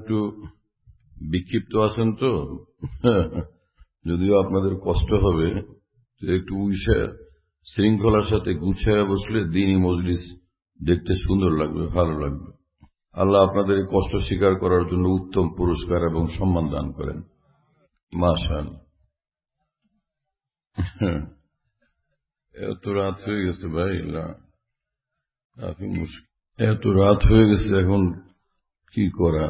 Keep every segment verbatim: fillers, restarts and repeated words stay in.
একটু বিক্ষিপ্ত আছেন তো যদিও আপনাদের কষ্ট হবে, একটু উইসা শৃঙ্খলার সাথে গুছায় বসলে দ্বীনি মজলিস দেখতে সুন্দর লাগবে, ভালো লাগবে। আল্লাহ আপনাদের এই কষ্ট স্বীকার করার জন্য উত্তম পুরস্কার এবং সম্মান দান করেন। মাশাআল্লাহ। এত রাত হয়ে গেছে ভাই, এত রাত হয়ে গেছে, এখন কি করা?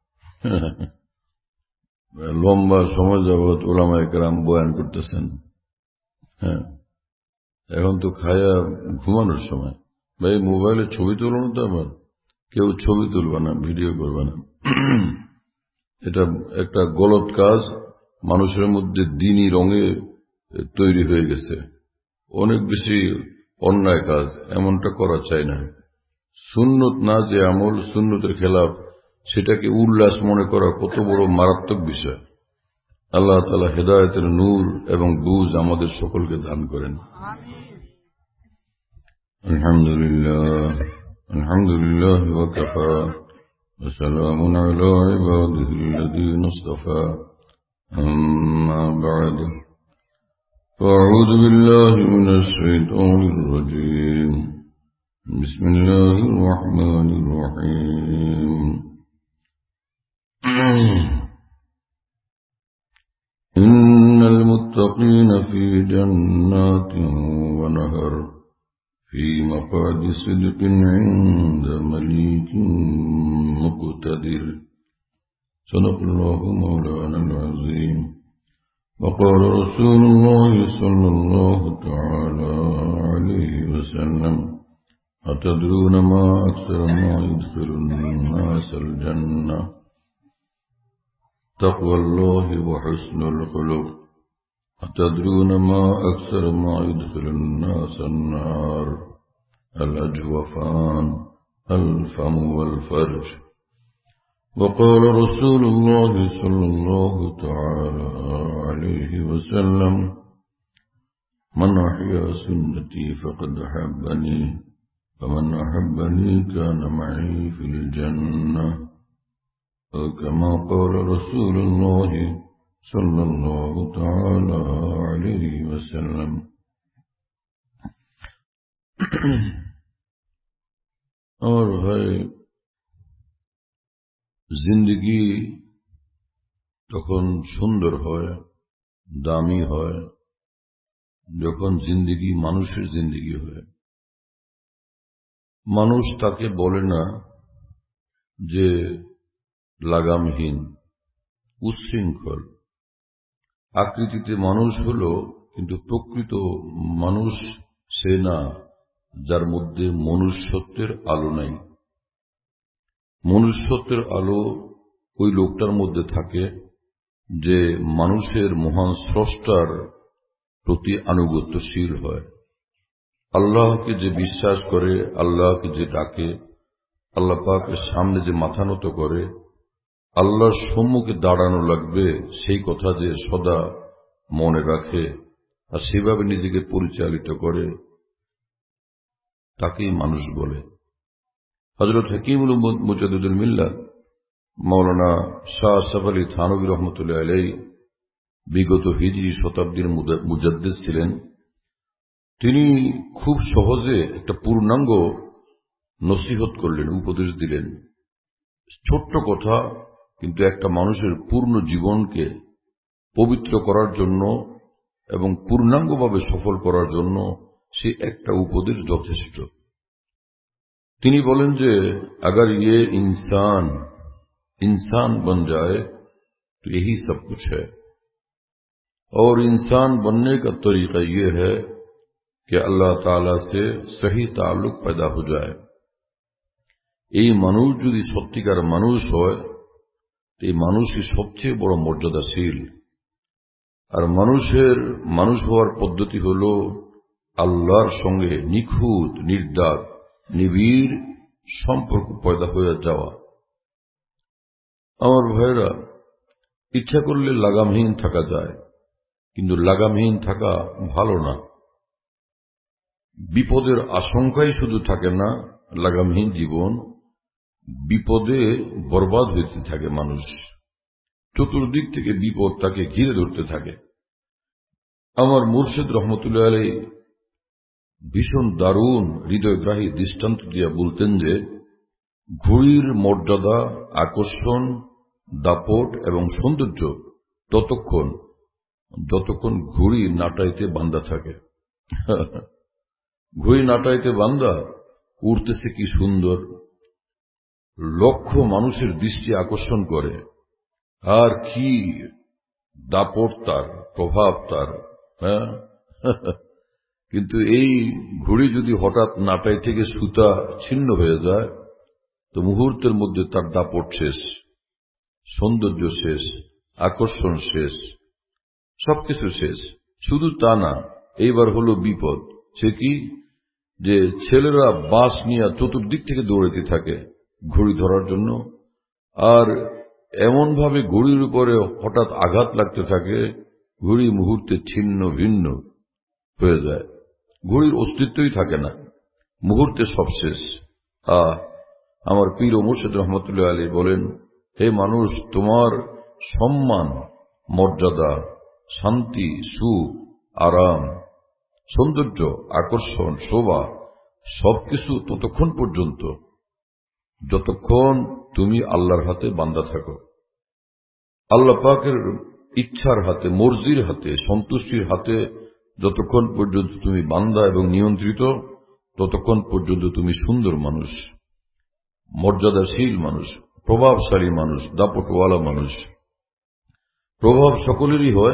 লম্বা সময় যাবৎ ওলামায়ে কেরাম বয়ান করতেছেন। হ্যাঁ, এখন তো খায়া ঘুমানোর সময়। ভাই মোবাইলে ছবি তুলনো তো, আবার কেউ ছবি তুলবে না, ভিডিও করবে না, এটা একটা গলত কাজ। মানুষের মধ্যে দ্বীনি রঙে তৈরি হয়ে গেছে, অনেক বেশি অন্যায় কাজ, এমনটা করা চাই না। সুন্নত না যে আমল, সুন্নতের খেলাফ, সেটাকে উল্লাস মনে করা কত বড় মারাত্মক বিষয়। আল্লাহ তাআলা হেদায়েতের নূর এবং বুঝ আমাদের সকলকে দান করেন। আলহামদুলিল্লাহ, আলহামদুলিল্লাহ ওয়া কাফা ওয়া সালামুন আলা ইবাদিহিল্লাযীনা ইসতাফা, আম্মা বা'দ। আউযু বিল্লাহি মিনাশ শাইতানির রাজীম। বিসমিল্লাহির রাহমানির রাহিম। ইন্নাল মুত্তাকিনা ফী জান্নাতিন ওয়া নাহার ফী মাকাদি সিদকিন ইনদা মালিকিন মুকতাদির। সাদাকাল্লাহু মাওলানাল আযীম। وقال رسول الله صلى الله تعالى عليه وسلم: أتدرون ما أكثر ما يدخل الناس الجنة؟ تقوى الله وحسن الخلق. أتدرون ما أكثر ما يدخل الناس النار؟ الأجوفان، الفم والفرج. وقال رسول الله صلى الله تعالى عليه وسلم: من أحيا سنتي فقد أحبني، فمن أحبني كان معي في الجنة. كما قال رسول الله صلى الله تعالى عليه وسلم. और है जिंदगी তখন সুন্দর হয়, দামি হয়, যখন জিন্দিগি মানুষের জিন্দিগি হয়। মানুষ তাকে বলে না যে লাগামহীন, উচ্ছৃঙ্খল। আকৃতিতে মানুষ হলো, কিন্তু প্রকৃত মানুষ সে না যার মধ্যে মনুষ্যত্বের আলো নাই। মনুষ্যত্বের আলো ওই লোকটার মধ্যে থাকে যে মানুষের মহান স্রষ্টার প্রতি আনুগত্যশীল হয়। আল্লাহকে যে বিশ্বাস করে, আল্লাহকে যে ডাকে, আল্লাহ পাকের সামনে যে মাথা নত করে, আল্লাহর সম্মুখে দাঁড়ানো লাগবে সেই কথা যে সদা মনে রাখে আর সেভাবে নিজেকে পরিচালিত করে, তাকেই মানুষ বলে। হযরত হাকিমুল মুজাদ্দিদুল মিল্লাত মাওলানা শাহ আশরাফ আলী থানভী রহমতুল্লাহ আলাইহি বিগত হিজরি শতাব্দীর মুজাদ্দিদ ছিলেন। তিনি খুব সহজে একটা পূর্ণাঙ্গ নসিহত করলেন, উপদেশ দিলেন। ছোট্ট কথা, কিন্তু একটা মানুষের পূর্ণ জীবনকে পবিত্র করার জন্য এবং পূর্ণাঙ্গভাবে সফল করার জন্য সে একটা উপদেশ যথেষ্ট। তিনি বলেন যে अगर ये इंसान इंसान बन जाए तो यही सब कुछ है, और इंसान बनने का तरीका ये है कि अल्लाह ताला से सही ताल्लुक पैदा हो जाए। এই মানুষ যদি সত্যিকার মানুষ হয়, এই মানুষই সবচেয়ে বড় মর্যাদাশীল। আর মানুষের মানুষ হওয়ার পদ্ধতি হল আল্লাহর সঙ্গে নিখুঁত, নির্দাগ, নিবিড় সম্পর্ক পয়দা হয়ে যাওয়া। আমার ভাইরা, ইচ্ছা করলে লাগামহীন থাকা যায়, কিন্তু লাগামহীন থাকা ভালো না। বিপদের আশঙ্কাই শুধু থাকে না লাগামহীন জীবন, বিপদে বরবাদ হইতে থাকে মানুষ, চতুর্দিক থেকে বিপদ তাকে ঘিরে ধরতে থাকে। আমার মুর্শিদ রহমতুল্লাহ আলাইহি ভীষণ দারুণ হৃদয়গ্রাহী দৃষ্টান্ত দিয়া বলতেন যে ঘড়ির মর্যাদা, আকর্ষণ, দাপট এবং সৌন্দর্য ততক্ষণ যতক্ষণ ঘড়ি নাটাইতে বান্ধা থাকে। ঘড়ি নাটাইতে বান্ধা, উড়তেছে কি সুন্দর, লক্ষ মানুষের দৃষ্টি আকর্ষণ করে, আর কি দাপট তার, প্রভাব তার। হ্যাঁ, কিন্তু এই ঘড়ি যদি হঠাৎ নাটাই থেকে সুতা ছিন্ন হয়ে যায় তো মুহূর্তের মধ্যে তার দাপট শেষ, সৌন্দর্য শেষ, আকর্ষণ শেষ, সবকিছু শেষ। শুধু তা না, এইবার হলো বিপদ। সে কি, যে ছেলেরা বাঁশ নিয়ে চতুর্দিক থেকে দৌড়াইতে থাকে ঘড়ি ধরার জন্য, আর এমন ভাবে ঘড়ির উপরে হঠাৎ আঘাত লাগতে থাকে, ঘড়ি মুহূর্তে ছিন্ন ভিন্ন হয়ে যায়, ঘড়ির অস্তিত্বই থাকে না, মুহূর্তে সব শেষ। আহ আমার পীর ও মুর্শিদ রহমতুল্লাহ আলাইহি বলেন, হে মানুষ, তোমার সম্মান, মর্যাদা, শান্তি, সুখ, আরাম, সৌন্দর্য, আকর্ষণ, শোভা সবকিছু ততক্ষণ পর্যন্ত যতক্ষণ তুমি আল্লাহর হাতে বান্দা থাকো, আল্লাহ পাকের ইচ্ছার হাতে, মর্জির হাতে, সন্তুষ্টির হাতে যতক্ষণ পর্যন্ত তুমি বান্দা এবং নিয়ন্ত্রিত, ততক্ষণ পর্যন্ত তুমি সুন্দর মানুষ, মর্যাদাশীল মানুষ, প্রভাবশালী মানুষ, দাপটওয়ালা মানুষ। প্রভাব সকলেরই হয়,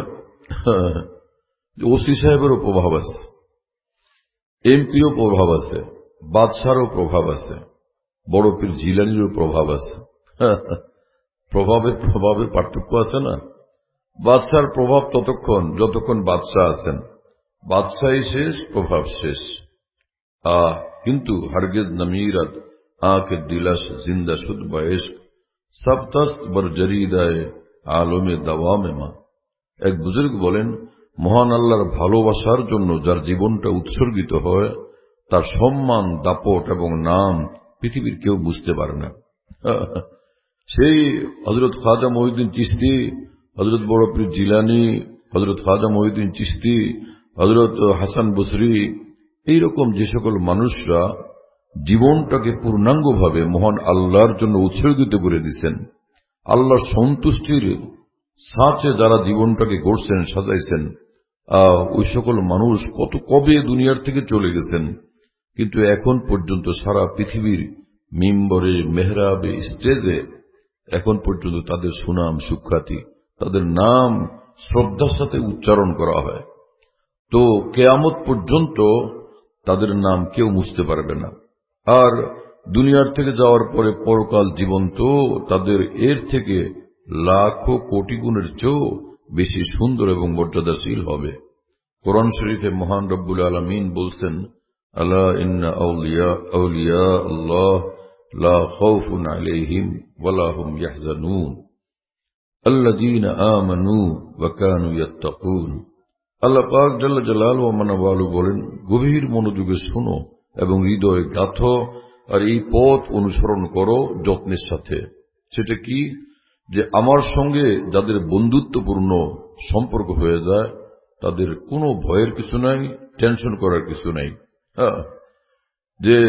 ওসি সাহেবেরও প্রভাব আছে, এমপিও প্রভাব আছে, বাদশারও প্রভাব আছে, বড় পীর জিলানিরও প্রভাব আছে। প্রভাবের প্রভাবের পার্থক্য আছে না? বাদশার প্রভাব ততক্ষণ যতক্ষণ বাদশাহ আছেন, বাদশাহী শেষ, প্রভাব শেষ। আহ কিন্তু হরগিজ নমিরত আঁখে দিলাস জিন্দা শুদ বয়স্ক সব তস্ত বর জরিদায় আলমে দাওয়ামে মা। এক বুজুর্গ বলেন, মহান আল্লাহর ভালোবাসার জন্য যার জীবনটা উৎসর্গিত হয়, তার সম্মান, দাপট এবং নাম পৃথিবীর কেউ বুঝতে পারে না। সেই হযরত খাজা মঈনুদ্দিন চিশতি, হযরত বড় পীর জিলানী, হযরত খাজা মঈনুদ্দিন চিশতি, হযরত হাসান বসরি, এইরকম যে সকল মানুষরা জীবনটাকে পূর্ণাঙ্গভাবে মহান আল্লাহর জন্য উৎসর্গিত করে দিচ্ছেন, আল্লাহর সন্তুষ্টির সাথে যারা জীবনটাকে গড়ছেন, সাজাইছেন, ওই সকল মানুষ কত কবে দুনিয়ার থেকে চলে গেছেন, কিন্তু এখন পর্যন্ত সারা পৃথিবীর মিম্বরে, মেহরাবে, স্টেজে এখন পর্যন্ত তাদের সুনাম, সুখ্যাতি, তাদের নাম শ্রদ্ধার সাথে উচ্চারণ করা হয়। তো কেয়ামত পর্যন্ত তাদের নাম কেউ মুছতে পারবে না। আর দুনিয়ার থেকে যাওয়ার পরে পরকাল জীবন তো তাদের এর থেকে লাখো কোটি গুণের চেয়েও বেশি সুন্দর এবং মর্যাদাশীল হবে। কোরআন শরীফে মহান রব্বুল আলামিন বলছেন, আলা ইন্না আউলিয়া আউলিয়া আল্লাহ লা খাউফুন আলাইহিম ওয়ালা হুম ইয়াহজানুন আল্লাযীনা আমানু ওয়া কানু ইয়াত্তাকুন। আল্লাহ পাক জাল্লা জালালহু ওয়া মানাওয়ালু বলেন, গভীর মনোযোগে শোনো এবং হৃদয়ে গাঁথো, আর এই পথ অনুসরণ করো যত্নের সাথে। সেটা কি, যে আমার সঙ্গে যাদের বন্ধুত্বপূর্ণ সম্পর্ক হয়ে যায়, তাদের কোনো ভয়ের কিছু নাই, টেনশন করার কিছু নাই। হ্যাঁ, যে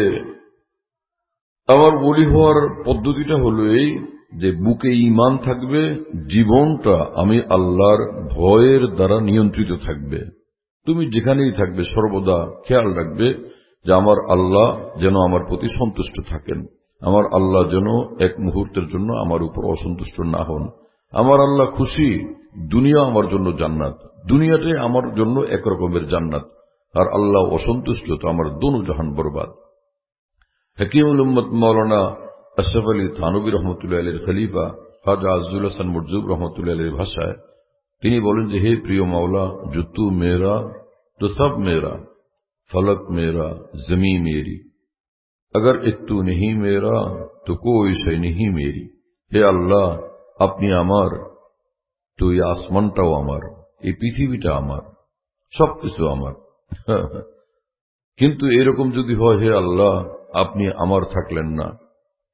আমার ওলি হওয়ার পদ্ধতিটা হলো এই, যে বুকে ঈমান থাকবে, জীবনটা আমি আল্লাহর ভয়ের দ্বারা নিয়ন্ত্রিত থাকবে। তুমি যেখানেই থাকবে সর্বদা খেয়াল রাখবে যে আমার আল্লাহ যেন আমার প্রতি সন্তুষ্ট থাকেন, আমার আল্লাহ যেন এক মুহূর্তের জন্য আমার উপর অসন্তুষ্ট না হন। আমার আল্লাহ খুশি, দুনিয়া আমার জন্য জান্নাত, দুনিয়াটাই আমার জন্য একরকমের জান্নাত, আর আল্লাহ অসন্তুষ্ট তো আমার দোনো জাহান বরবাদ। হকিমুল উম্মত মৌলানা আশরাফ আলী থানভী রহমতুল্লাহ আলীর খলিফা খাজা আজজুল হাসান মরজুব রহমতুল্লাহ আলীর ভাষায় তিনি বলেন যে, হে প্রিয় মাওলা, जो तू मेरा तो सब मेरा, फलक मेरा, जमी मेरी, अगर एक तू नहीं मेरा तो कोई शय नहीं मेरी। হে আল্লাহ, আপনি আমার, তো এই আসমানটাও আমার, এই পৃথিবীটা আমার, সবকিছু আমার। কিন্তু এরকম যদি হয়, হে আল্লাহ, আপনি আমার থাকলেন না,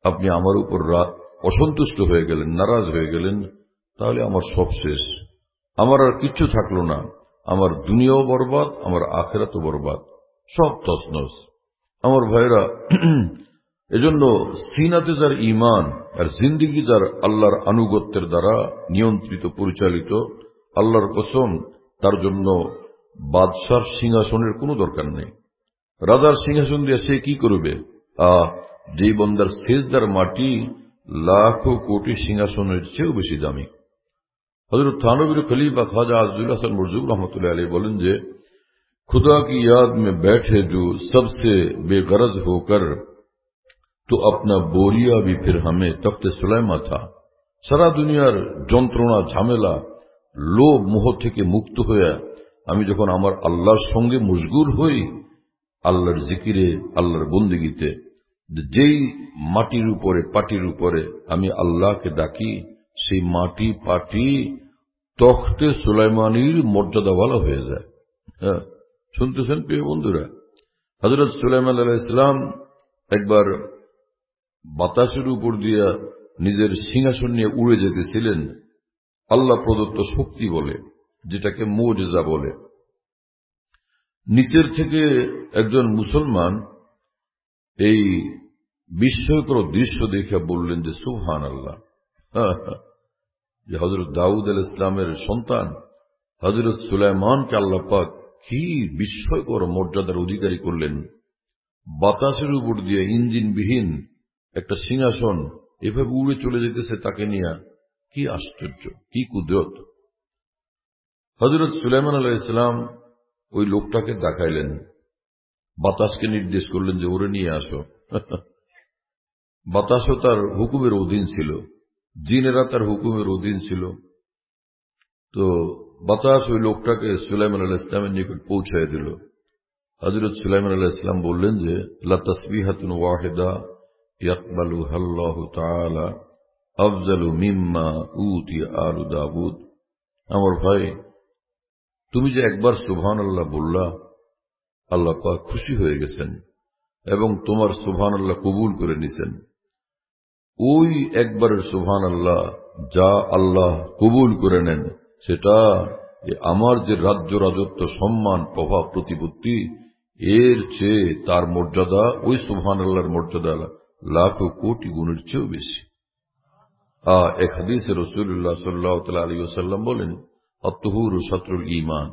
আপনি আমার উপর অসন্তুষ্ট হয়ে গেলেন, নারাজ হয়ে গেলেন, তাহলে আমার সব শেষ, আমার আর কিচ্ছু থাকলো না, আমার দুনিয়াও বরবাদ, আমার আখিরাতও বরবাদ, সব তছনছ। আমার ভাইরা, এজন্য সিনাতে যার ঈমান আর জিন্দিগি যার আল্লাহর আনুগত্যের দ্বারা নিয়ন্ত্রিত পরিচালিত, আল্লাহর কসম, তার জন্য বাদশার সিংহাসনের কোনো দরকার নেই। রাজার সিংহাসন দিয়ে সে কি করবে? আহ যেই বন্দার সেজদার মাটি লাখো কোটি সিংহাসনের চেয়েও বেশি দামি। হযরত থানবীর খলিফা খাজা আজজুল হাসান মরজুক রহমতুল্লাহ আলাইহি বলেন যে, खुदा की याद में बैठे जो सबसे बेगरज होकर तो अपना बोरिया भी फिर हमें तख्ते सुलाइमा था। সারা দুনিয়ার যন্ত্রণা, ঝামেলা, লোভ, মোহ থেকে মুক্ত হয়ে আমি যখন আমার আল্লাহর সঙ্গে মশগুল হই, আল্লাহর জিকিরে, আল্লাহর বন্দেগীতে, যেই মাটির উপরে, পাটির উপরে আমি আল্লাহকে ডাকি, সেই মাটি পাটি তখতে সুলাইমানির মর্যাদাওয়ালা হয়ে যায়। হ্যাঁ, শুনতেছেন প্রিয় বন্ধুরা? হযরত সুলাইমান আলাইহিস সালাম একবার বাতাসের উপর দিয়ে নিজের সিংহাসন নিয়ে উড়ে যেতেছিলেন, আল্লাহ প্রদত্ত শক্তি বলে, যেটাকে মুজিজা বলে। নিচের থেকে একজন মুসলমান এই বিস্ময়কর দৃশ্য দেখে বললেন যে সুবহানাল্লাহ, যে হযরত দাউদ আলাইহিস সালামের সন্তান হযরত সুলাইমানকে আল্লাহ পাক কি বিস্ময়কর মর্যাদার অধিকারী করলেন। বাতাসের উপর দিয়ে ইঞ্জিনবিহীন একটা সিংহাসন এভাবে উড়ে চলে যেতেছে তাকে নিয়ে, কি আশ্চর্য, কি কুদরত। হযরত সুলাইমান আলাইহিস সালাম ওই লোকটাকে দেখাইলেন, বাতাসকে নির্দেশ করলেন যে ওরে নিয়ে আসো। বাতাসও তার হুকুমের অধীন ছিল, জিনেরা তার হুকুমের অধীন ছিল। তো বাতাস ওই লোকটাকে সুলাইমান আলাইহিস সালামের নিকট পৌঁছায় দিল। হযরত সুলাইমান আলাইহিস সালাম বললেন যে লা তাসবিহাতুন ওয়াহিদা ইয়াকবালুহা আল্লাহু তাআলা আফজালু মিম্মা উতিয়া আলু দাউদ। আমার ভাই, তুমি যে একবার সুবহানাল্লাহ বললা, আল্লাহ পাক খুশি হয়ে গেছেন এবং তোমার সুবহানাল্লাহ কবুল করে নিছেন। ওই একবারের সুবহানাল্লাহ যা আল্লাহ কবুল করে নেন, সেটা আমার যে রাজ্য, রাজত্ব, সম্মান, প্রভাব, প্রতিপত্তি, এর চেয়ে তার মর্যাদা, ওই সুবহানাল্লাহর মর্যাদা লাখো কোটি গুণের চেয়েও বেশি। আহ এক হাদিসে রাসূলুল্লাহ সাল্লাল্লাহু আলাইহি ওয়াসাল্লাম বলেন, আত-তুহুরু শাতরুল ঈমান,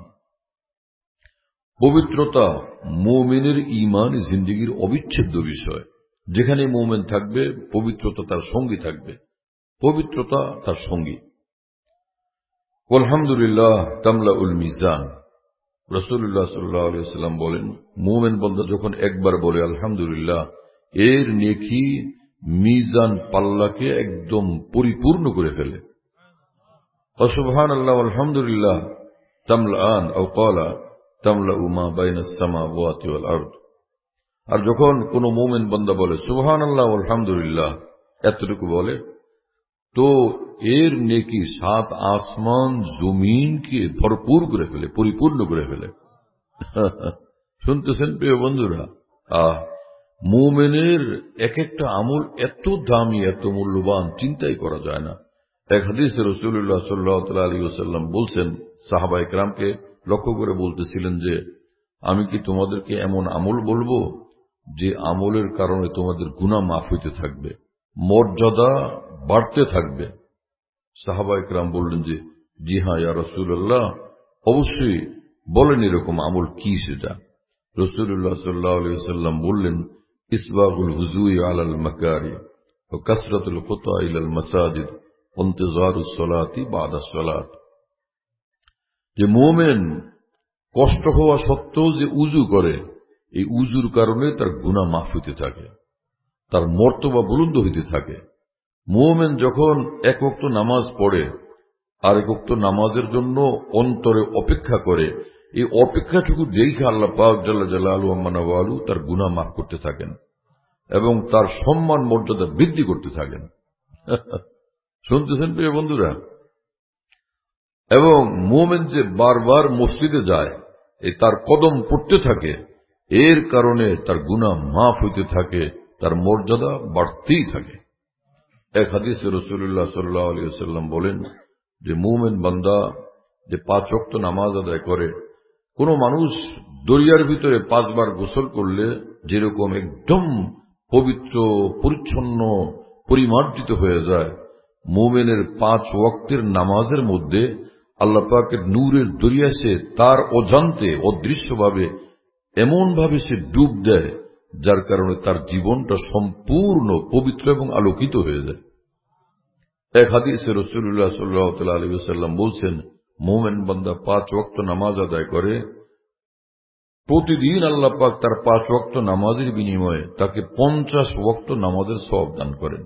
পবিত্রতা মুমিনের ঈমান জিন্দেগীর অবিচ্ছেদ্য বিষয়। যেখানে মুমিন থাকবে, পবিত্রতা তার সঙ্গী থাকবে, পবিত্রতা তার সঙ্গী। আলহামদুলিল্লাহ তামলাউল মিজান, রাসূলুল্লাহ সাল্লাল্লাহু আলাইহি ওয়াসাল্লাম বলেন, মুমিন বান্দা যখন একবার বলে আলহামদুলিল্লাহ, এর নেকি মিজান পাল্লাকে একদম পরিপূর্ণ করে ফেলে। সুবহানাল্লাহ আলহামদুলিল্লাহ তামলাআন আও ক্বালা তামলাউ মা বাইনাস সামাওয়াতি ওয়াল আরদ। আর যখন কোন মুমিন বান্দা বলে সুবহানাল্লাহ আলহামদুলিল্লাহ, এতটুকু বলে, তো এর নেকি সাত আসমান জমিনকে ভরপুর করে ফেলে, পরিপূর্ণ করে ফেলে। শুনতেছেন প্রিয় বন্ধুরা? আহ মুমিনের এক একটা আমল এত দামি, এত মূল্যবান, চিন্তাই করা যায় না। এক হাদিসে রাসূলুল্লাহ সাল্লাল্লাহু আলাইহি ওয়াসাল্লাম বলছেন, সাহাবায়ে কেরামকে লক্ষ্য করে বলতেছিলেন যে, আমি কি তোমাদেরকে এমন আমল বলবো যে আমলের কারণে তোমাদের গুনাহ মাফ হইতে থাকবে, মর্যাদা বাড়তে থাকবে? সাহাবায়ে কেরাম বললেন যে জি হ্যাঁ ইয়া রাসূলুল্লাহ, অবশ্যই বলেন এরকম আমল কি সেটা। রাসূলুল্লাহ সাল্লাল্লাহু আলাইহি ওয়াসাল্লাম বললেন, ইসবাগুল হুজুই আলাল মাকারি ওয়া কাসরাতুল খুতা ইলাল মাসাজিদ ওয়া ইন্তিজারুস সালাতি বাদাস সালাত। যে মুমিন কষ্ট হওয়া সত্ত্বেও যে উযু করে, এই উযুর কারণে তার গুনাহ মাফ হইতে থাকে, তার মর্তবা বুলন্দ হইতে থাকে। মুমিন যখন এক ওয়াক্ত নামাজ পড়ে, আর এক ওয়াক্ত নামাজের জন্য অন্তরে অপেক্ষা করে, এই অপেক্ষাটুকু দেখে আল্লাহ পাক জাল্লা জালালুহু ওয়া মানাওয়ালু তার গুনাহ মাফ করতে থাকেন এবং তার সম্মান মর্যাদা বৃদ্ধি করতে থাকেন। শুনতেছেন প্রিয় বন্ধুরা? এবং মুমিন যে বারবার মসজিদে যায়, এই তার কদম পড়তে থাকে, এর কারণে তার গুনাহ মাফ হইতে থাকে, তার মর্যাদা বাড়তেই থাকে। এক হাদিসে রাসূলুল্লাহ সাল্লাল্লাহু আলাইহি ওয়াসাল্লাম বলেন যে মুমিন বান্দা যে পাঁচ ওয়াক্ত নামাজ আদায় করে, কোন মানুষ দরিয়ার ভিতরে পাঁচবার গোসল করলে যেরকম একদম পবিত্র পরিচ্ছন্ন পরিমার্জিত হয়ে যায়, মুমিনের পাঁচ ওয়াক্তের নামাজের মধ্যে আল্লাহ পাকের নূরের দরিয়া সে তার অজান্তে অদৃশ্যভাবে এমন ভাবে সে ডুব দেয়, যার কারণে তার জীবনটা সম্পূর্ণ পবিত্র এবং আলোকিত হয়ে যায়। এক হাদিসে রাসূলুল্লাহ সাল্লাল্লাহু আলাইহি ওয়াসাল্লাম বলছেন, মুমিন বান্দা পাঁচ ওয়াক্ত নামাজ আদায় করে, প্রতিদিন আল্লাহ পাক তার পাঁচ ওয়াক্ত নামাজের বিনিময়ে তাকে পঞ্চাশ ওয়াক্ত নামাজের সওয়াব দান করেন।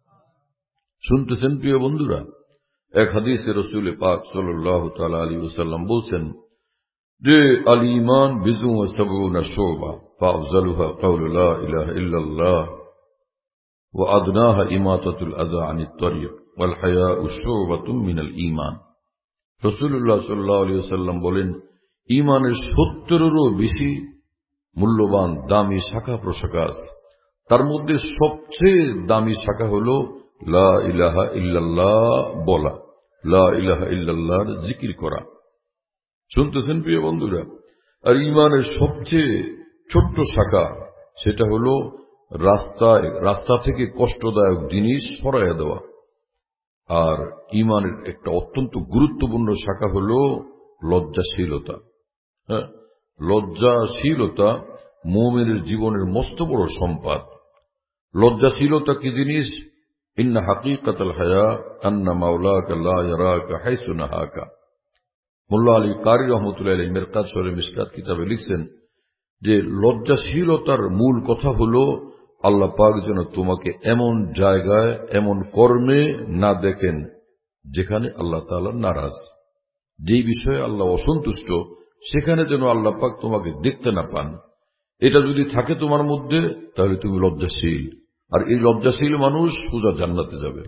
শুনতেছেন প্রিয় বন্ধুরা? এক হাদিসে রাসূল পাক সাল্লাল্লাহু তাআলা আলাইহি ওয়াসাল্লাম বলছেন যে আল ঈমান বিজুন ওয়া সাবউনা শুবা ফাআফযালুহা কাওলু লা ইলাহা ইল্লাল্লাহ ওয়া আদনাহা ইমাতাতুল আযা আনিত তরিক ওয়াল হায়াউ শুবাতুম মিনাল ঈমান। রাসূলুল্লাহ সাল্লাল্লাহু আলাইহি ওয়াসাল্লাম বলেন, ঈমানের সত্তরেরও বেশি মূল্যবান দামি শাখা প্রশাখা আছে। তার মধ্যে সবচেয়ে দামি শাখা হল লা ইলাহা ইল্লাল্লাহ বলা, লা ইলাহা ইল্লাল্লাহর জিকির করা। শুনতেছেন প্রিয় বন্ধুরা? আর ঈমানের সবচেয়ে ছোট্ট শাখা সেটা হল রাস্তায় রাস্তা থেকে কষ্টদায়ক জিনিস সরাইয়া দেওয়া। আর ঈমানের একটা অত্যন্ত গুরুত্বপূর্ণ শাখা হল লজ্জাশীলতা। হ্যাঁ, লজ্জাশীলতা মুমিনের জীবনের মস্ত বড় সম্পদ। লজ্জাশীলতা কি জিনিস? ইন্না হাকিকাতাল হায়া আন্না মাওলাকা লা ইয়ারাকা হাইসু নাহাকা। মোল্লা আলী কারি রহমতুল্লাহ আলাইহি মিরকাত শরীফ মিশকাত কিতাবে লিখছেন যে লজ্জাশীলতার মূল কথা হল আল্লাহ পাক যেন তোমাকে এমন জায়গায় এমন কর্মে না দেখেন যেখানে আল্লাহ তাআলা নারাজ, যেই বিষয়ে আল্লাহ অসন্তুষ্ট সেখানে যেন আল্লাহ পাক তোমাকে দেখতে না পান। এটা যদি থাকে তোমার মধ্যে তাহলে তুমি লজ্জাশীল, আর এই লজ্জাশীল মানুষ সোজা জান্নাতে যাবে।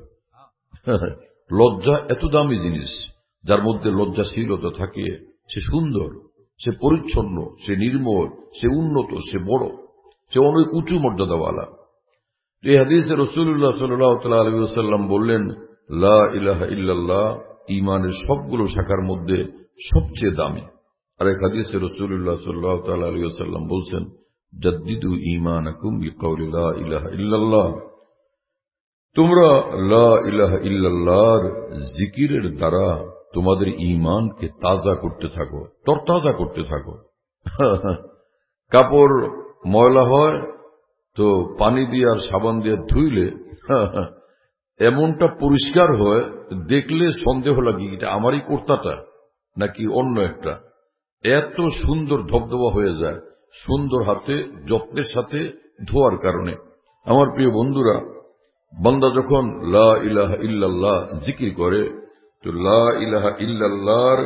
লজ্জা এত দামি জিনিস, যার মধ্যে লজ্জাশীলতা থাকে সে সুন্দর, সে পরিচ্ছন্ন, সে নির্মল, সে উন্নত, সে বড়, সে অনেক উঁচু মর্যাদাওয়ালা। এই হাদিসে রাসূলুল্লাহ সাল্লাল্লাহু আলাইহি ওয়াসাল্লাম বললেন, লা ইলাহা ইল্লাল্লাহ ঈমানের সবগুলো শাখার মধ্যে সবচেয়ে দামি। আর এক হাদিসে রাসূলুল্লাহ সাল্লাল্লাহু আলাইহি ওয়াসাল্লাম বলছেন, জাদ্দিদু ঈমানাকুম বিকাউলি লা ইলাহা ইল্লাল্লাহ। তোমরা লা ইলাহা ইল্লাল্লাহর জিকিরের দ্বারা তোমাদের ঈমানকে তাজা করতে থাকো, তরতাজা করতে থাকো। কাপড় ময়লা হয় তো পানি দিয়ে আর সাবান দিয়ে ধুইলে এমনটা পরিষ্কার হয়, দেখলে সন্দেহ লাগে এটা আমারই কুর্তাটা নাকি অন্য একটা। এত সুন্দর ধবধবা হয়ে যায় সুন্দর হাতে যত্নের সাথে ধোয়ার কারণে। আমার প্রিয় বন্ধুরা, বান্দা যখন লা ইলাহা ইল্লাল্লাহ জিকির করে তো লা ইলাহা ইল্লাল্লাহর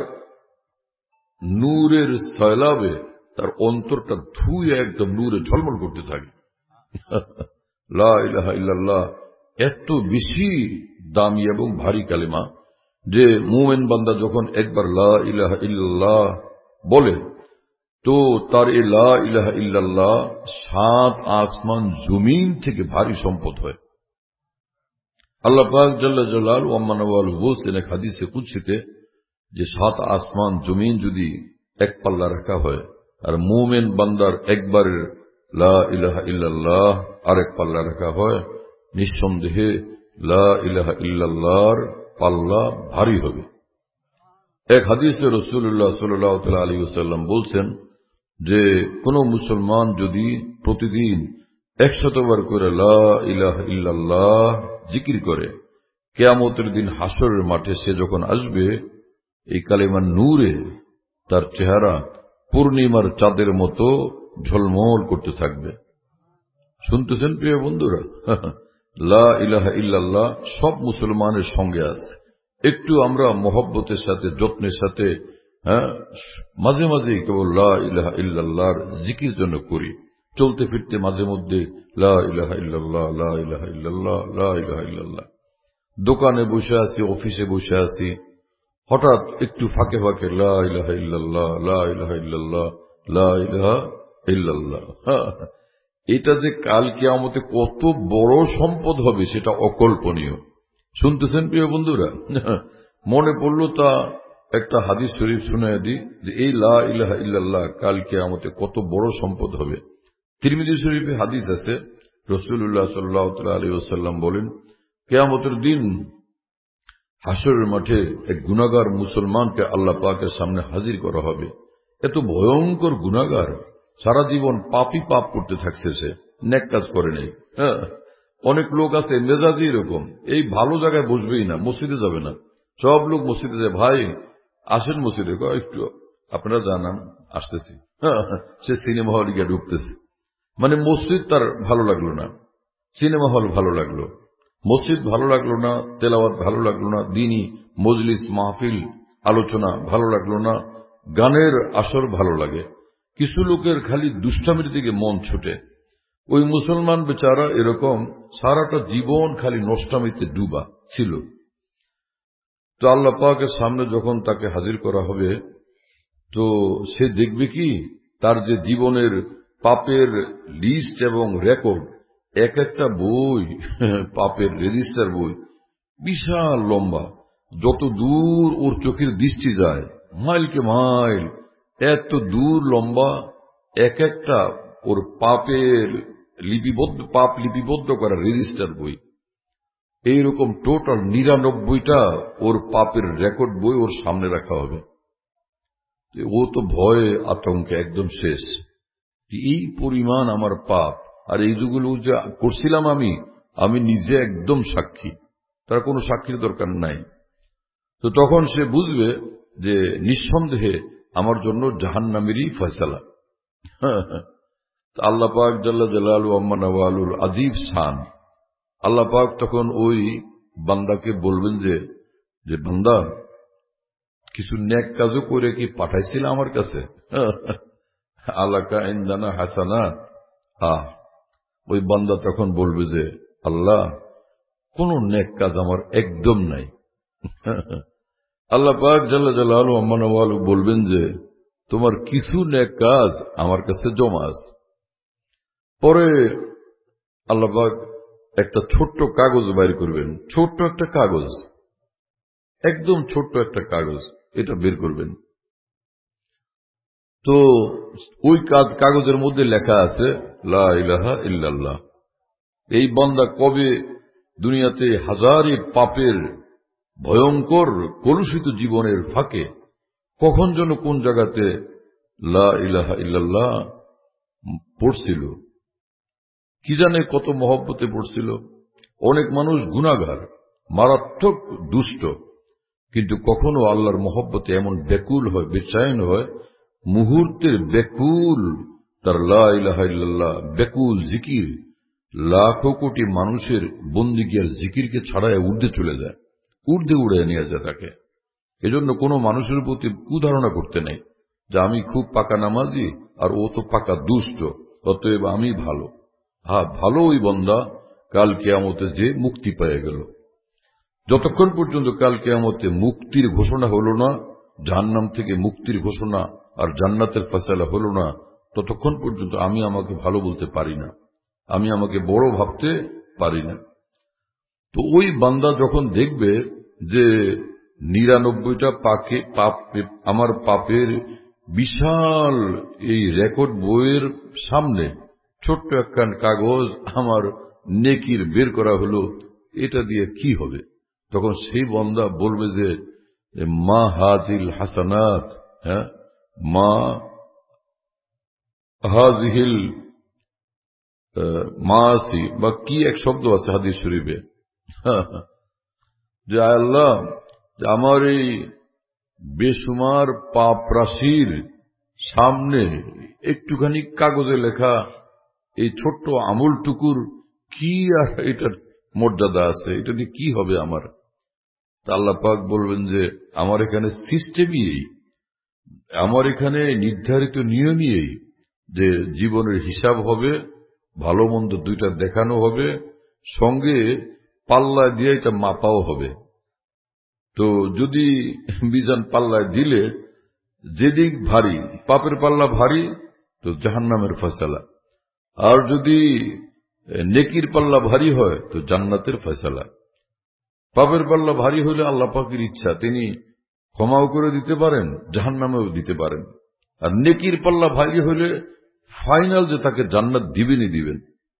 নূরের সয়লাবে তার অন্তরটা ধুয়ে একদম নূরে ঝলমল করতে থাকে। লা ইলাহা ইল্লাল্লাহ এত বেশি দামি এবং ভারী কালেমা যে মুমিন বান্দা যখন একবার লা ইলাহা ইল্লাল্লাহ বলে তো তার এই লা ইলাহা ইল্লাল্লাহ সাত আসমান জমিন থেকে ভারী সম্পদ হয়। আল্লাহ পাক জাল্লা জালালহু ওয়া মানওয়ালহু বলছেন এক হাদিসে কুদসিতে যে সাত আসমান জমিন যদি এক পাল্লা রাখা হয় আর মুমিন বান্দার একবারের লা ইলাহা ইল্লাল্লাহ আরেক পাল্লা রাখা হয়, নিঃসন্দেহে লা ইলাহা ইল্লাল্লাহর পাল্লা ভারী হবে। এক হাদিসে রাসূলুল্লাহ সাল্লাল্লাহু আলাইহি ওয়াসাল্লাম বলছেন যে কোন মুসলমান যদি প্রতিদিন একশতবার করে লা ইলাহা ইল্লাল্লাহ জিকির করে, কিয়ামতের দিন হাসরের মাঠে সে যখন আসবে এই কালেমার নূরে তার চেহারা পূর্ণিমার চাঁদের মতো ঝলমল করতে থাকবে। শুনতেছেন প্রিয় বন্ধুরা? লা ইলাহা ইল্লাল্লাহ সব মুসলমানের সঙ্গে আছে। একটু আমরা মহব্বতের সাথে যত্নের সাথে হ্যাঁ মাঝে মাঝে কেবল লা ইলাহা ইল্লাল্লাহর জিকির জন্য করি, চলতে ফিরতে মাঝে মধ্যে লা ইলাহা ইল্লাল্লাহ লা ইলাহা ইল্লাল্লাহ লা ইলাহা ইল্লাল্লাহ। দোকানে বসে আছি, অফিসে বসে আছি, হঠাৎ একটু ফাঁকে ফাঁকে লা ইলাহা ইল্লাল্লাহ লা ইলাহা ইল্লাল্লাহ লা ইলাহা ইল্লাল্লাহ। এটা যে কাল কিয়ামতে কত বড় সম্পদ হবে সেটা অকল্পনীয়। শুনতেছেন প্রিয় বন্ধুরা? মনে পড়ল তা একটা হাদিস শরীফ শুনে দিই যে এই লা ইলাহা ইল্লাল্লাহ কাল কিয়ামতে কত বড় সম্পদ হবে। তিরমিজি শরীফে হাদিস আছে, রাসূলুল্লাহ সাল্লাল্লাহু আলাইহি ওয়াসাল্লাম বলেন, কিয়ামতের দিন হাসরের মাঠে এক গুনাহগার মুসলমানকে আল্লাহ পাকের সামনে হাজির করা হবে। এত ভয়ঙ্কর গুনাহগার, সারা জীবন পাপই পাপ করতে থাকছে, সে নেক কাজ করে নেই। হ্যাঁ, অনেক লোক আছে মেজাজি এরকম, এই ভালো জায়গায় বসবেই না, মসজিদে যাবে না। সব লোক মসজিদে যায়, ভাই আসেন মসজিদে, একটু আপনারা জানান আসতেছি। হ্যাঁ, সে সিনেমা হলে গিয়ে ঢুকতেছে, মানে মসজিদ তার ভালো লাগলো না, সিনেমা হল ভালো লাগলো, মসজিদ ভালো লাগলো না, তেলাওয়াত ভালো লাগলো না, দ্বীনি মজলিস মাহফিল আলোচনা ভালো লাগলো না, গানের আসর ভালো লাগে। কিছু লোকের খালি দুষ্টামির দিকে মন ছুটে। ওই মুসলমান বেচারা এরকম সারাটা জীবন খালি নষ্টামিতে ডুবা ছিল। তো আল্লাহ পাকের সামনে যখন তাকে হাজির করা হবে, তো সে দেখবে কি তার যে জীবনের পাপের লিস্ট এবং রেকর্ড, এক একটা বই, পাপের রেজিস্টার বই বিশাল লম্বা, যত দূর ওর চোখের দৃষ্টি যায়, মাইলকে মাইল, এত দূর লম্বা এক একটা ওর পাপের লিপিবদ্ধ, পাপ লিপিবদ্ধ করা রেজিস্টার বই। এইরকম টোটাল নিরানব্বইটা ওর পাপের রেকর্ড বই ওর সামনে রাখা হবে। ও তো ভয়ে আতঙ্কে একদম শেষ, এই পরিমাণ আমার পাপ, আর এই যেগুলো যা করছিলাম আমি আমি নিজে একদম সাক্ষী, তার কোনো সাক্ষীর দরকার নাই। তো তখন সে বুঝবে যে নিঃসন্দেহে আমার জন্য জাহান্নামেরই ফয়সালা। আল্লাহ পাক জাল্লা জালালু আম্মা নওয়ালুল আজিব শান, আল্লাহ পাক তখন ওই বান্দাকে বলবেন যে যে বান্দা কিছু নেক কাজও করে কি পাঠাইছিল আমার কাছে? আলাকা ইনদানা হাসানা। আহ ওই বান্দা তখন বলবে যে আল্লাহ কোন নেক কাজ আমার একদম নাই। আল্লাহ পাক জাল্লা জালালু আম্মা নওয়ালু বলবেন যে তোমার কিছু নেক কাজ আমার কাছে জমা আছে। পরে আল্লাহ পাক একটা ছোট্ট কাগজ বাইর করবেন, ছোট্ট একটা কাগজ, একদম ছোট্ট একটা কাগজ, এটা বের করবেন। তো ওই কাগজের মধ্যে লেখা আছে লা ইলাহা ইল্লাল্লাহ। এই বান্দা কবে দুনিয়াতে হাজারে পাপের ভয়ঙ্কর কলুষিত জীবনের ফাঁকে কখন যেন কোন জায়গাতে লা ইলাহা ইল্লাল্লাহ পড়ছিল, কি জানে কত মহব্বতে পড়ছিল। অনেক মানুষ গুনাহগার, মারাত্মক দুষ্ট, কিন্তু কখনো আল্লাহর মহব্বতে এমন ব্যাকুল হয়, বেচৈন হয়, মুহূর্তের ব্যাকুল তার লা ইলাহা ইল্লাল্লাহ ব্যাকুল জিকির লাখো কোটি মানুষের বন্দিগি আর জিকিরকে ছাড়ায় ঊর্ধ্বে চলে যায়, ঊর্ধ্বে উড়ে নিয়ে যায় তাকে। এজন্য কোনো মানুষের প্রতি কুধারণা করতে নেই যে আমি খুব পাকা নামাজি আর ও তো পাকা দুষ্ট, অতএব আমি ভালো। হ্যাঁ, ভালো ওই বন্দা কাল কিয়ামতে যে মুক্তি পেয়ে গেল। যতক্ষণ পর্যন্ত কাল কিয়ামতে মুক্তির ঘোষণা হল না, জাহান্নাম থেকে মুক্তির ঘোষণা আর জান্নাতের ফয়সালা হল না, ততক্ষণ পর্যন্ত আমি আমাকে ভালো বলতে পারি না, আমি আমাকে বড় ভাবতে পারি না। তো ওই বান্দা যখন দেখবে যে নিরানব্বইটা পাকে পাপ, আমার পাপের বিশাল এই রেকর্ড বইয়ের সামনে ছোট্ট একখান কাগজ আমার নেকির বের করা হলো, এটা দিয়ে কি হবে? তখন সেই বান্দা বলবে যে মা হাজিল হাসানাত, হ্যাঁ মা হাজিল মাসি, বা কি এক শব্দ আছে হাদিস শরীফে, যে আল্লাহ আমার এই বেসুমার পাপ রাশির সামনে একটুখানি কাগজে লেখা এই ছোট্ট আমলটুকুর কি আর এটার মর্যাদা আছে, এটা দিয়ে কি হবে আমার? আল্লাহ পাক বলবেন যে আমার এখানে সিস্টেমই এই, আমার এখানে নির্ধারিত নিয়মই এই যে জীবনের হিসাব হবে, ভালো মন্দ দুইটা দেখানো হবে, সঙ্গে পাল্লা দিয়ে এটা মাপাও হবে। তো যদি মিজান পাল্লায় দিলে যেদিক ভারী, পাপের পাল্লা ভারী, তো জাহান্নামের ফয়সালা, আর যদি নেকির পাল্লা ভারী হয় তো জান্নাতের ফয়সালা। পাপের পাল্লা ভারী হলে আল্লাহ পাকের ইচ্ছা, তিনি ক্ষমাও করে দিতে পারেন, জাহান্নামেও দিতে পারেন। আর নেকির পাল্লা ভারী হলে ফাইনাল যে তাকে জান্নাত দিবেনই দিবেন।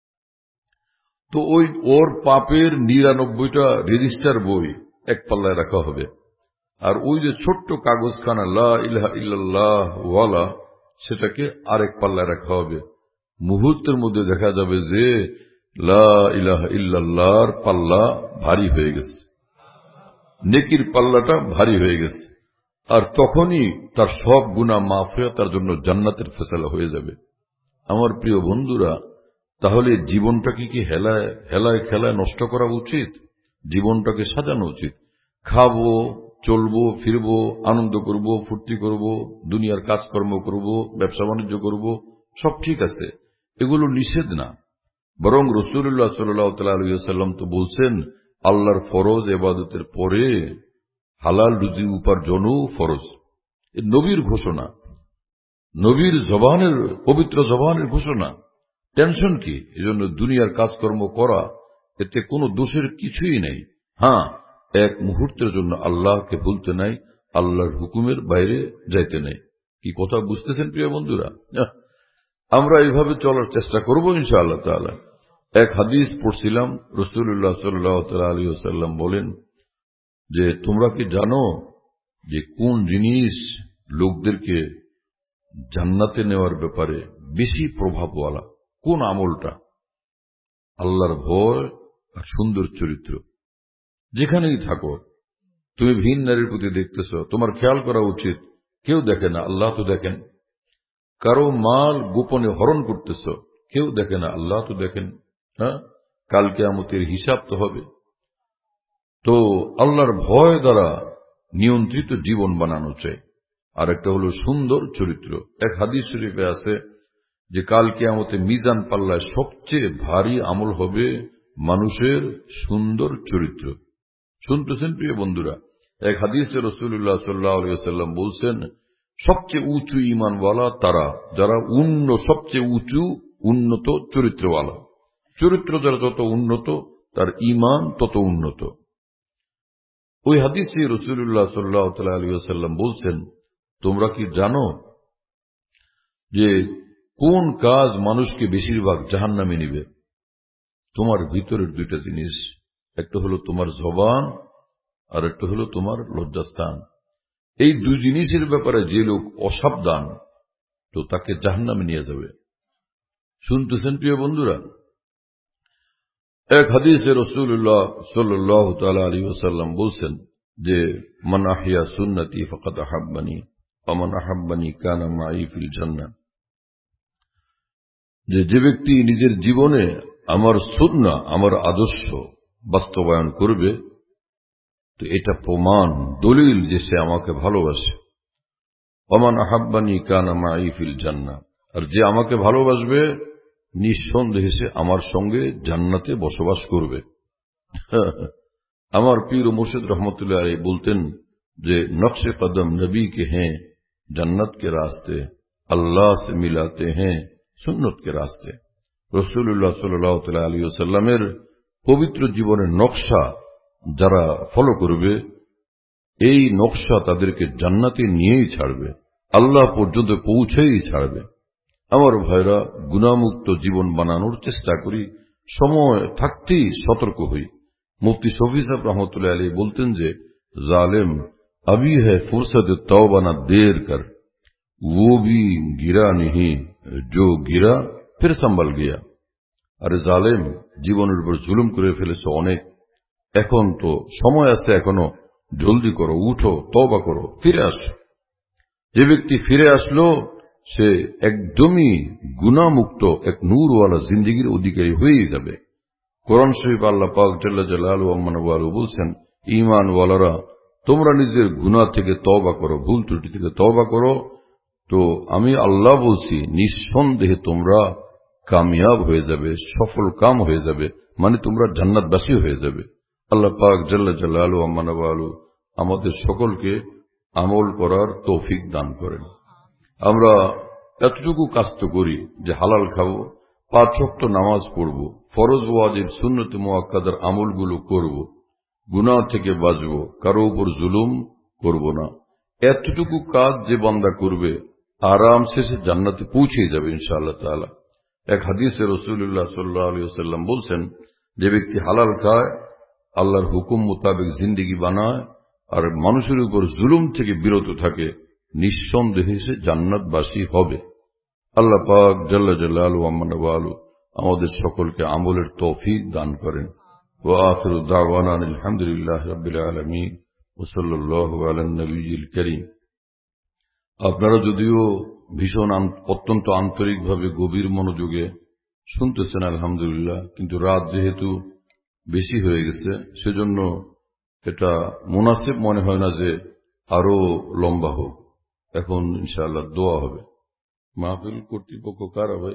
তো ওই ওর পাপের নিরানব্বইটা রেজিস্টার বই এক পাল্লায় রাখা হবে, আর ওই যে ছোট্ট কাগজখানা লা ইলাহা ইল্লাল্লাহ ওয়ালা সেটাকে আরেক পাল্লায় রাখা হবে। মুহূর্তের মধ্যে দেখা যাবে যে লা ইলাহা ইল্লাল্লাহর পাল্লা ভারী হয়ে গেছে, নেকির পাল্লাটা ভারী হয়ে গেছে, আর তখনই তার সব গুনাহ মাফ হয়ে তার জন্য জান্নাতের ফয়সালা হয়ে যাবে। আমার প্রিয় বন্ধুরা, তাহলে জীবনটাকে কি হেলায় হেলায় খেলায় নষ্ট করা উচিত? জীবনটাকে সাজানো উচিত। খাবো, চলবো, ফিরবো, আনন্দ করব, ফুর্তি করব, দুনিয়ার কাজকর্ম করব, ব্যবসা বাণিজ্য করব, সব ঠিক আছে, এগুলো নিষেধ না। বরং রাসূলুল্লাহ সাল্লাল্লাহু আলাইহি ওয়াসাল্লাম তো বলছেন, আল্লাহর ফরজ ইবাদতের পরে হালাল রুজি উপার্জনও ফরজ। এ নবীর ঘোষণা, নবীর জবানের, পবিত্র জবানের ঘোষণা। টেনশন কি? এজন্য দুনিয়ার কাজকর্ম করা, এতে কোনো দোষের কিছুই নেই। হ্যাঁ, এক মুহূর্তের জন্য আল্লাহকে ভুলতে নাই, আল্লাহর হুকুমের বাইরে যাইতে নেই। কি কথা বুঝতেছেন প্রিয় বন্ধুরা? আমরা এইভাবে চলার চেষ্টা করব ইনশাআল্লাহ তাআলা। এক হাদিস পড়ছিলাম, রাসূলুল্লাহ সাল্লাল্লাহু আলাইহি ওয়াসাল্লাম বলেন যে, তোমরা কি জানো যে কোন জিনিস লোকদেরকে জান্নাতে নেওয়ার ব্যাপারে বেশি প্রভাবওয়ালা? কোন আমলটা? আল্লাহর ভয় আর সুন্দর চরিত্র। যেখানেই থাকো, তুমি ভিন নারীর প্রতি দেখতেছ, তোমার খেয়াল করা উচিত, কেউ দেখে না, আল্লাহ তো দেখেন। কারো মাল গোপনে হরণ করতেছ, কেউ দেখে না, আল্লাহ তো দেখেন। হ্যাঁ, কাল কিয়ামতের হিসাব তো হবে। তো আল্লাহর ভয় দ্বারা নিয়ন্ত্রিত জীবন বানানো চাই। আর একটা হলো সুন্দর চরিত্র। এক হাদিস শরীফে আছে যে কাল কিয়ামতে মিজান পাল্লায় সবচেয়ে ভারী আমল হবে মানুষের সুন্দর চরিত্র। শুনতেছেন প্রিয় বন্ধুরা? এক হাদিসে রাসূলুল্লাহ সাল্লাল্লাহু আলাইহি ওয়াসাল্লাম বলছেন, সবচেয়ে উঁচু ঈমানওয়ালা তারা যারা উন্ন সবচেয়ে উঁচু উন্নত চরিত্রওয়ালা। চরিত্র যারা যত উন্নত, তার ঈমান তত উন্নত। ওই হাদিসে রাসূলুল্লাহ সাল্লাল্লাহু আলাইহি ওয়াসাল্লাম বলছেন, তোমরা কি জানো যে কোন কাজ মানুষকে বেশিরভাগ জাহান্নামে নিবে? তোমার ভিতরের দুইটা জিনিস, একটা হলো তোমার জবান আর একটা হলো তোমার লজ্জাস্থান। এই দুই জিনিসের ব্যাপারে যে লোক অসাবধান, তো তাকে জাহান্নামে নিয়ে যাবে। শুনতেছেন প্রিয় বন্ধুরা? এক হাদিসে রাসূলুল্লাহ সাল্লাল্লাহু তাআলা আলাইহি ওয়াসাল্লাম বলছেন যে, মান আহইয়া সুন্নতি ফাকাদ আহাব্বানি ওয়া মান আহাব্বানি কানা মাই ফিল জান্নাহ। যে যে ব্যক্তি নিজের জীবনে আমার সুন্নাহ, আমার আদর্শ বাস্তবায়ন করবে, তো এটা প্রমাণ, দলিল যে সে আমাকে ভালোবাসে। ওমান আহাব্বানি কানা মাই ফিল জান্নাহ, আর যে আমাকে ভালোবাসবে নিঃসন্দেহে সে আমার সঙ্গে জান্নাতে বসবাস করবে। আমার পীর ও মুর্শিদ রহমতুল্লাহ আলাইহি বলতেন যে, নকশে কদম নবী के हैं जन्नत के रास्ते, अल्लाह से मिलाते हैं সুন্নত के रास्ते। রাসূলুল্লাহ সাল্লাল্লাহু আলাইহি ওয়াসাল্লামের পবিত্র জীবনের নকশা যারা ফলো করবে, এই নকশা তাদেরকে জান্নাতে নিয়েই ছাড়বে, আল্লাহ পর্যন্ত পৌঁছেই ছাড়বে। আমার ভাইরা, গুনাহমুক্ত জীবন বানানোর চেষ্টা করি, সময় থাকতেই সতর্ক হই। মুফতি শফি সাহেব রহমতুল্লাহ আলাইহি বলতেন যে, জালেম अभी है फुर्सत तौबा न देर कर, वो भी गिरा नहीं जो गिरा फिर संभल गया। আরে জালেম, জীবনের উপর জুলুম করে ফেলেছ অনেক, এখন তো সময় আছে, এখনো জলদি করো, উঠো, তওবা করো, ফিরে আসো। যে ব্যক্তি ফিরে আসলো সে একদমই গুনাহমুক্ত এক নূরওয়ালা জিন্দেগির অধিকারী হয়েই যাবে। কোরআন শরীফ আল্লাহ পাক জাল্লা জালালুহু ওয়া মানওয়ালু বলছেন, ঈমানওয়ালারা তোমরা নিজের গুনাহ থেকে তওবা করো, ভুল ত্রুটি থেকে তওবা করো, তো আমি আল্লাহ বলছি নিঃসন্দেহে তোমরা কামিয়াব হয়ে যাবে, সফল কাম হয়ে যাবে, মানে তোমরা জান্নাতবাসী হয়ে যাবে। আল্লাহ পাক জাল্লা জালালুহু ওয়া মানওয়ালু আমাদের সকলকে আমল করার তৌফিক দান করেন। আমরা এতটুকু কাজ তো করি যে হালাল খাবো, পাঁচ ওয়াক্ত নামাজ পড়ব, ফরজ ওয়াজিব সুন্নত মুআক্কাদার আমলগুলো করব, গুনাহ থেকে বাঁচব, কারো উপর জুলুম করব না। এতটুকু কাজ যে বান্দা করবে আরাম শেষে জান্নাতে পৌঁছে যাবে ইনশাআল্লাহ তাআলা। এক হাদিসে রাসূলুল্লাহ সাল্লাল্লাহু আলাইহি ওয়াসাল্লাম বলছেন, যে ব্যক্তি হালাল খায়, আল্লাহর হুকুম মোতাবেক জিন্দেগি বানায় আর মানুষের উপর জুলুম থেকে বিরত থাকে, নিঃসন্দেহে সে জান্নাতবাসী হবে। আল্লাহ পাক জাল্লা জালালুহু ওয়া মানওয়ালু আমাদের সকলকে আমলের তৌফিক দান করেন। ওয়া আখিরু দাওয়ানা আলহামদুলিল্লাহি রাব্বিল আলামিন ওয়া সাল্লাল্লাহু আলান নবিয়্যিল কারীম। আপনারা যদিও ভীষণ অত্যন্ত আন্তরিকভাবে গভীর মনোযোগে শুনতেছেন আলহামদুলিল্লাহ, কিন্তু রাত যেহেতু বেশি হয়ে গেছে সেজন্য এটা মুনাসিব মনে হয় না যে আরো লম্বা হোক। এখন ইনশাআল্লাহ দোয়া হবে। মাহফিল কর্তৃপক্ষ কারা ভাই?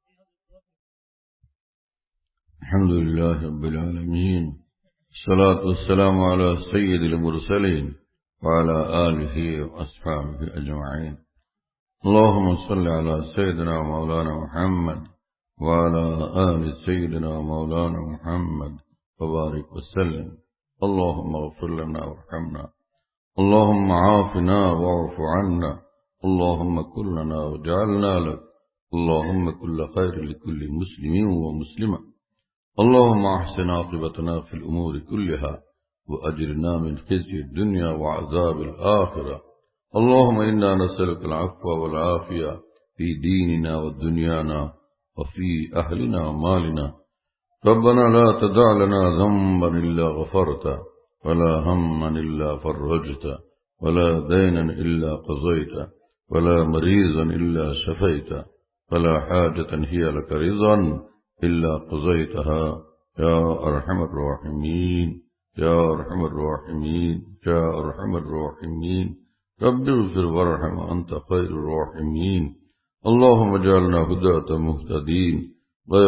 আলহামদুলিল্লাহ রাব্বিল আলামিন, সালাতু ওয়াসসালামু আলা সাইয়্যিদিল মুরসালিন ওয়া আলা আলিহি ওয়া আসহাবিহি আজমাইন। اللهم صل على سيدنا مولانا محمد وعلى آل سيدنا مولانا محمد وبارك وسلم. اللهم اغفر لنا وارحمنا، اللهم عافنا واعف عنا، اللهم كن لنا وجعلنا لك، اللهم كل خير لكل مسلم ومسلمة، اللهم أحسن عاقبتنا في الأمور كلها وأجرنا من خزي الدنيا وعذاب الآخرة. اللهم إنا نسألك العفو والعافية في ديننا ودنيانا وفي أهلنا ومالنا. ربنا لا تدع لنا ذنبا إلا غفرته ولا هما إلا فرجته ولا دينا إلا قضيته ولا مريضا إلا شفيته ولا حاجة هي لك رضا إلا قضيتها يا أرحم الراحمين يا أرحم الراحمين يا أرحم الراحمين. رب اغفر وارحم وأنت خير الراحمين. اللهم اجعلنا هداة مهتدين غير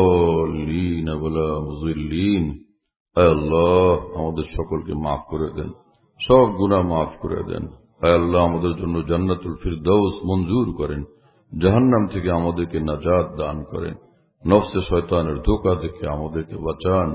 ضالين ولا مضلين. আয় আল্লাহ, আমাদের সকলকে মাফ করে দেন, সব গুনাহ মাফ করে দেন। আয় আল্লাহ, আমাদের জন্য জান্নাতুল ফিরদাউস মঞ্জুর করেন, জাহান্নাম থেকে আমাদেরকে নাজাত দান করেন, নফসে শয়তানের ধোঁকা থেকে আমাদেরকে বাঁচান,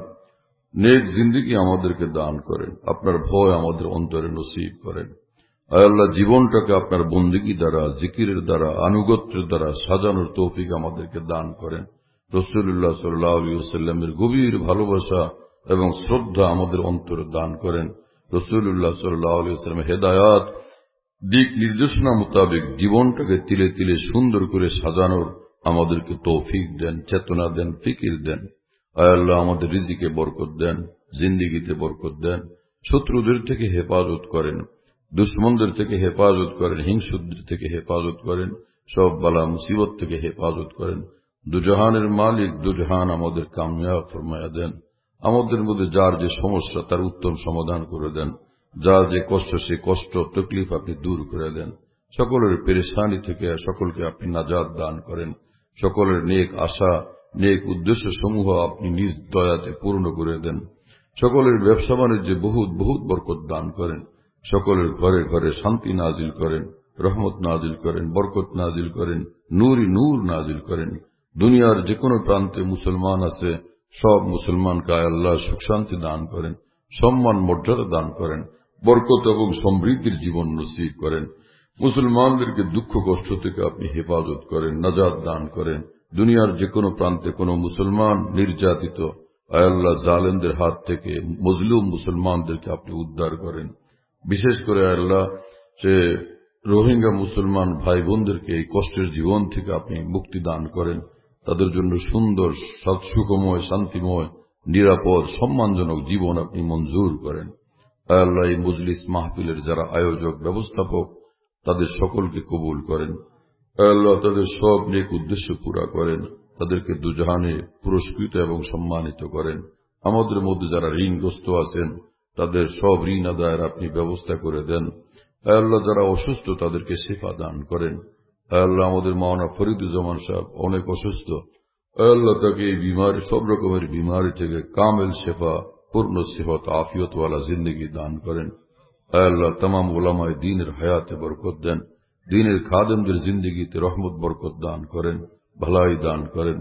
নেক জিন্দেগি আমাদেরকে দান করেন, আপনার ভয় আমাদের অন্তরে নসিব করেন। আয় আল্লাহ, জীবনটাকে আপনার বন্দেগী দ্বারা, জিকিরের দ্বারা, আনুগত্যের দ্বারা সাজানোর তৌফিক আমাদেরকে দান করেন। রাসূলুল্লাহ সাল্লাল্লাহু আলাইহি ওয়াসাল্লামের গভীর ভালোবাসা এবং শ্রদ্ধা আমাদের অন্তরে দান করেন। রাসূলুল্লাহ সাল্লাল্লাহু আলাইহি ওয়াসাল্লামের হেদায়াত দিক নির্দেশনা মোতাবেক জীবনটাকে তিলে তিলে সুন্দর করে সাজানোর আমাদেরকে তৌফিক দেন, চেতনা দেন, ফিকির দেন। আয় আল্লাহ, আমাদের রিজিকে বরকত দেন, জিন্দেগিতে বরকত দেন, শত্রুদের থেকে হেফাজত করেন, দুশ্মনদের থেকে হেফাজত করেন, হিংসুকদের থেকে হেফাজত করেন, সব বালা মুসিবত থেকে হেফাজত করেন। দুজাহানের মালিক, দুজাহান আমাদের কামিয়াব ফরমায়া দেন। আমাদের মধ্যে যার যে সমস্যা তার উত্তম সমাধান করে দেন, যার যে কষ্ট সে কষ্ট তকলিফ আপনি দূর করে দেন। সকলের পেরেশানি থেকে সকলকে আপনি নাজাত দান করেন। সকলের নেক আশা, নেক উদ্দেশ্য সমূহ আপনি নিজ দয়াতে পূর্ণ করে দেন। সকলের ব্যবসা বাণিজ্যে বহুত বহুত বরকত দান করেন। সকলের ঘরে ঘরে শান্তি নাজিল করেন, রহমত নাজিল করেন, বরকত নাজিল করেন, নূরই নূর নাজিল করেন। দুনিয়ার যে কোনো প্রান্তে মুসলমান আছে, সব মুসলমানকে আয় আল্লাহ সুখ শান্তি দান করেন, সম্মান মর্যাদা দান করেন, বরকত এবং সমৃদ্ধির জীবন নসিব করেন। মুসলমানদেরকে দুঃখ কষ্ট থেকে আপনি হেফাজত করেন, নাজাত দান করেন। দুনিয়ার যে কোনো প্রান্তে কোনো মুসলমান নির্যাতিত, আয় আল্লাহ জালেমদের হাত থেকে মজলুম মুসলমানদেরকে আপনি উদ্ধার করেন। বিশেষ করে আয় আল্লাহ, সে রোহিঙ্গা মুসলমান ভাই বোনদেরকে এই কষ্টের জীবন থেকে আপনি মুক্তি দান করেন। তাদের জন্য সুন্দর, সুখময়, শান্তিময়, নিরাপদ, সম্মানজনক জীবন আপনি মঞ্জুর করেন। আয় আল্লাহ, এই মজলিস মাহফিলের যারা আয়োজক, ব্যবস্থাপক, তাদের সকলকে কবুল করেন। আয় আল্লাহ, তাদের সব নেক উদ্দেশ্য পুরা করেন, তাদেরকে দুজাহানে পুরস্কৃত এবং সম্মানিত করেন। আমাদের মধ্যে যারা ঋণগ্রস্ত আছেন তাদের সব ঋণ আদায়ের আপনি ব্যবস্থা করে দেন। আয় আল্লাহ, যারা অসুস্থ তাদেরকে শিফা দান করেন। আয় আল্লাহ, আমাদের মাওলানা ফরিদুজ্জামান সাহেব অনেক অসুস্থ, আয় আল্লাহ তাকে এই বিমারি, সব রকমের বিমারি থেকে কামেল শেফা, পূর্ণ সিফত আফিয়তওয়ালা জিন্দগি দান করেন। আয় আল্লাহ, तमाम উলামায়ে দ্বীনের হায়াতে বরকত দেন, দ্বীনের খাদেমদের জিন্দগিতে রহমত বরকত দান করেন, ভলাই দান করেন।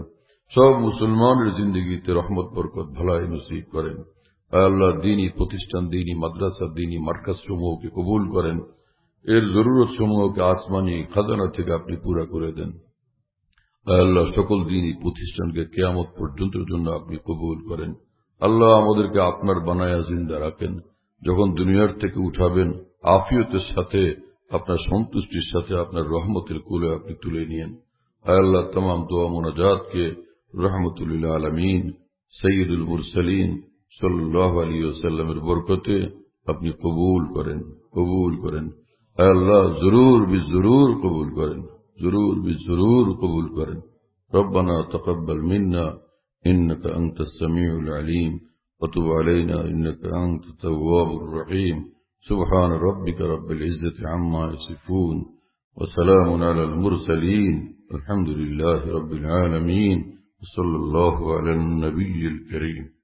सब मुसलमानेर जिंदगीते रहमत बरकत भलाई नसीब करें। आय अल्लाह दीनी प्रतिष्ठान, दीनी माद्रासा, दीनी मार्काज समूहके कबूल करें। एर जरूरत समूहके आसमानी खजाना থেকে আপনি পুরা করে দেন। आय अल्लाह সকল দীনি প্রতিষ্ঠানকে কিয়ামত পর্যন্তের জন্য আপনি কবুল করেন। আল্লাহ আমাদেরকে আপনার বানায়া জিন্দা রাখেন। যখন দুনিয়ার থেকে উঠাবেন আফিয়তের সাথে, আপনার সন্তুষ্টির সাথে, আপনার রহমতের কোলে আপনি তুলে নিয়েন। आय अल्लाह तमाम दुआ मुनाजात के रहमतुल लिल आलमीन सय्यदुल मुरसलीन सल्लल्लाहु अलैहि वसल्लम এর বরকতে আপনি কবুল করেন, কবুল করেন। आय अल्लाह जरूर भी जरूर कबूल करें, जरूर भी जरूर कबूल करें। रब्बना तक़ब्बल मिन्ना इन्नका अंतस समीउल अलीम व तुब अलैना इन्नका अंतत तव्वाबुर रहीम। सुब्हान रब्बिका रब्बिल इज्जति अम्मा यसिफून व सलामुन अलल मुरसलीन अल्हम्दुलिल्लाहि रब्बिल आलमीन। सल्लल्लाहु अला नबिय्यिल करीम।